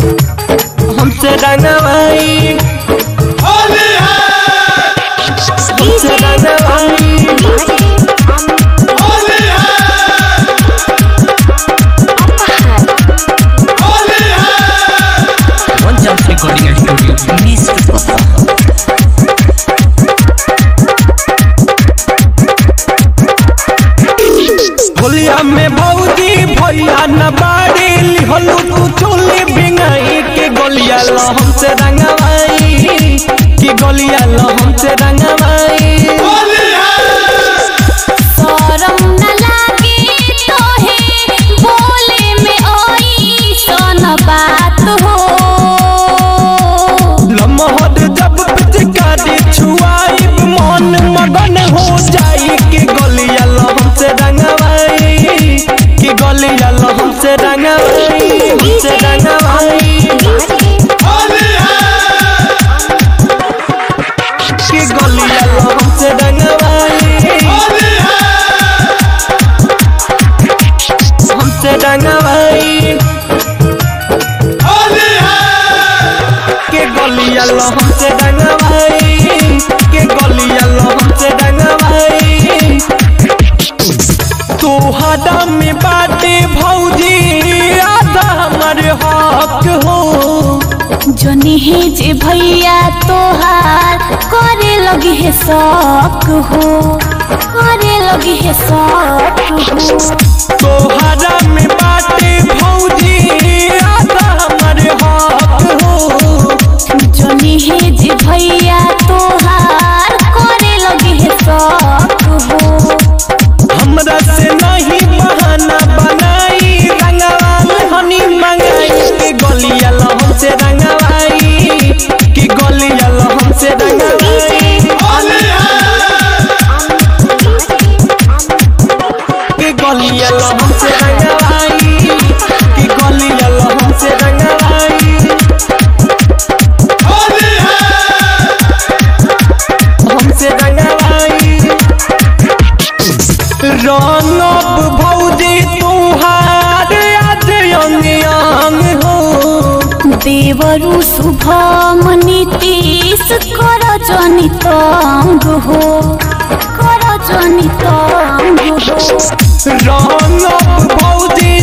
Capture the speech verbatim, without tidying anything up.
हमसे रंगवाई होली है हमसे रंगवाई होली है होली है वन जंप रिकॉर्डिंग स्टूडियो मिस होलिया में भौजी भैया न बाड़ी लिहलू तू चोली बिंगाई के गोलिया लो हमसे रंगवाई कि गोलिया लो हमसे रंगवाई शरम न लागे तोहे बोले में ओई सन बात हो लम्हर जब पिचकारी छुआई मन मगन हो जाई कि गोलिया लो हमसे रंगवाई कि गोलिया लो हमसे रंगवाई हमसे रंगवाई होली है कि गोलिया लो हमसे रंगवाई होली है हमसे रंगवाई होली है कि गोलिया लो हमसे रंगवाई कि गोलिया लो हमसे रंगवाई तोहरा में बाटे भौजी आधा हमर हक हो जनी है जे भैया तोहार करे लगी है शौक हो करे लगी है शौक हो तोहरा में बाटे भौजी आधा हमर हक हो जनी है जे भैया तोहार करे लगी है शौक हो हमरा से नहीं बहाना बनाई रंगवा हनी मंगाई कि गोलिया लो हमसे रंगवाई कि गोलिया लो हमसे रंगवाई होली है कि गोलिया लो हमसे रंगवाई कि गोलिया लो हमसे रंगवाई होली है हमसे रंगवाई रंगब भौजी तुहार आज अंग अंग हो देवरु शुभम नीतीश कर जनी तंग हो कर जनी तंग हो रंगब भौजी